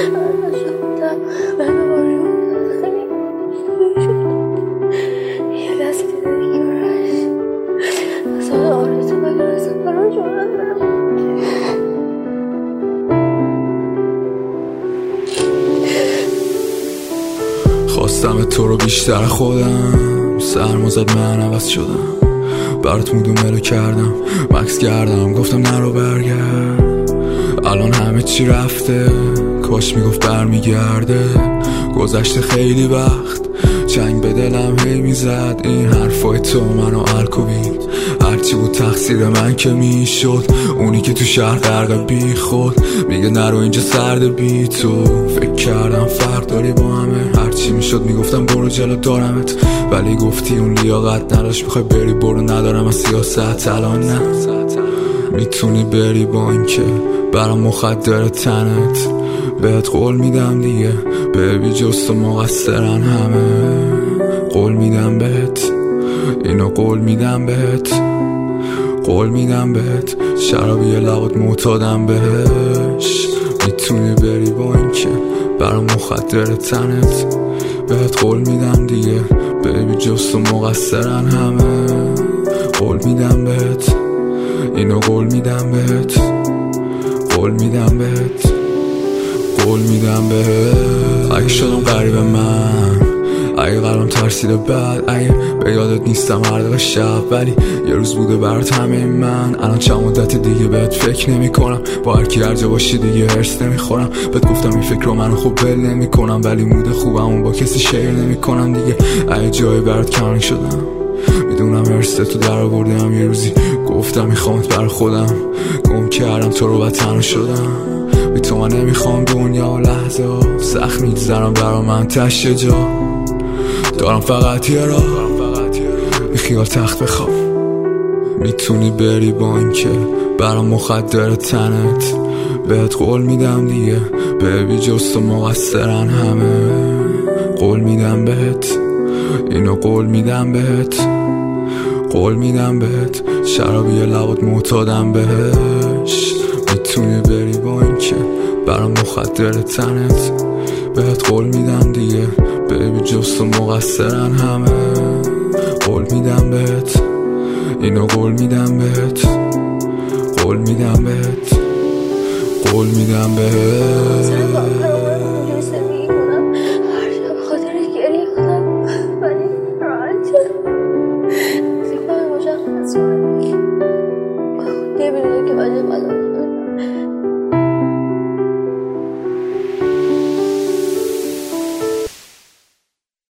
خواستم تو رو بیشتر خودم، سرما زد من عوض شدم، برات مود و ملو کردم، مکس کردم گفتم نرو برگرد. الان همه چی رفته، کاش میگفت برمیگرده. گذشته خیلی وقت، جنگ به دلم هی میزد این حرفای تو منو الکوبید. هرچی بود تقصیر من که میشد، اونی که تو شهر غرق بی خود میگه نرو اینجا سرده بی تو. فکر کردم فرق داری با همه، هرچی میشد میگفتم برو جلو دارمت، ولی گفتی اون لیاقت نداشت، میخوای بری برو ندارم از سیاست. الان نه میتونی بری با این که برام مخدر تنت، بهت قول میدم دیگه بیبی جست و مقصرن همه. قول میدم بهت اینو، قول میدم بهت، قول میدم بهت، شرابی لبات معتادم بهش. میتونی بری با این که برام مخدر تنت، بهت قول میدم دیگه بیبی جست و مقصرن همه. قول میدم بهت اینو، قول میدم بهت، قول میدم بهت، قول میدم بهت. اگه شدم قریب من، اگه قلبم ترسیده بعد، اگه به یادت نیستم هر دقیقه شب، ولی یه روز بوده برات همه من. الان چند مدت دیگه بهت فکر نمی کنم، با هر کی هر جا باشی دیگه هرس نمی خورم. بهت گفتم این فکر رو منو خوب بل نمی کنم، ولی مود خوبمون با کسی شیر نمی کنم دیگه. اگه جایی برات کمرنگ شدم، میدونم هرس تو در آوردم. یه روزی گفتم میخوامت برای خودم، گم کردم تو رو و تنها شدم. بی تو من نمیخوام دنیا و لحظه ها، سخت میگذرم برا من تشه جا. دارم فقط یه راه، بی خیال تخت بخواب. میتونی بری با این که برام مخدر تنت، بهت قول میدم دیگه بیبی جست و مقصرن همه. قول میدم بهت اینو، قول میدم بهت، قول میدم بهت، شرابی لبات معتادم بهش. میتونی بری با این که برام مخدر تنت، بهت قول میدم دیگه بیبی جست و مقصرن همه. قول میدم بهت اینو، قول میدم بهت، قول میدم بهت، قول میدم بهت.